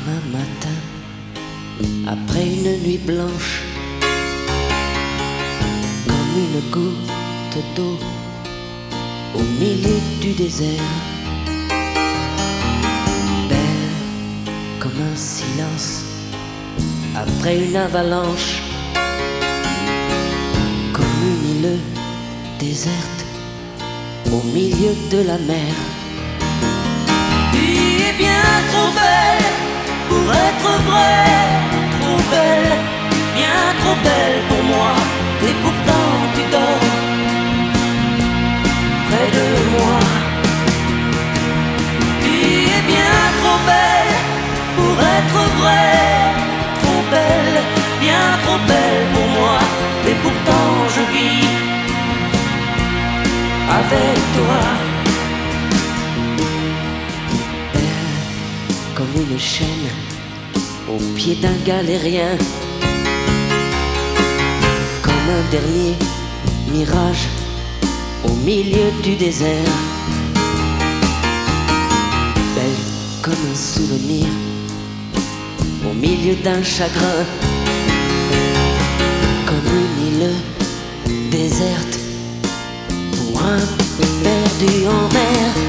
comme un matin après une nuit blanche, comme une goutte d'eau au milieu du désert, belle comme un silence après une avalanche, comme une île déserte au milieu de la mer. Tu es bien trop belle pour être vraie, trop belle, bien trop belle pour moi, et pourtant tu dors près de moi. Tu es bien trop belle pour être vraie, trop belle, bien trop belle pour moi, et pourtant je vis avec toi. Belle comme une chaîne au pied d'un galérien, comme un dernier mirage au milieu du désert, belle comme un souvenir au milieu d'un chagrin, comme une île déserte pour un perdu en mer.